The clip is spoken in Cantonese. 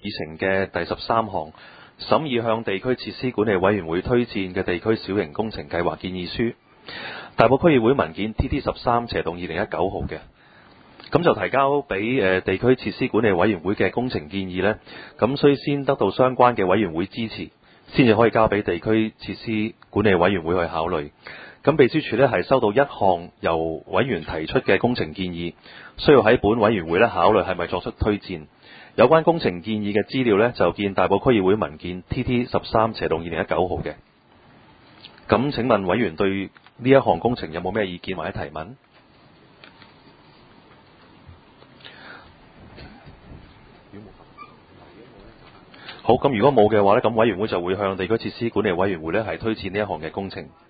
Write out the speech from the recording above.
議程嘅第13項，審議向地區設施管理委員會推薦嘅地區小型工程計劃建議書，大埔區議會文件 TT13/2019 號嘅。咁就提交俾地區設施管理委員會嘅工程建議呢，咁需先得到相關嘅委員會支持，先至可以交俾地區設施管理委員會去考慮。咁秘書處呢係收到一項由委員提出嘅工程建議，需要喺本委員會呢考慮係咪作出推薦。有關工程建議嘅資料呢，就見大埔區議會文件 TT13/2019 號嘅。咁請問委員對呢一項工程有冇咩意見或者提問？好，咁如果冇嘅話呢，咁委員會就會向地區設施管理委員會呢係推薦呢一項嘅工程。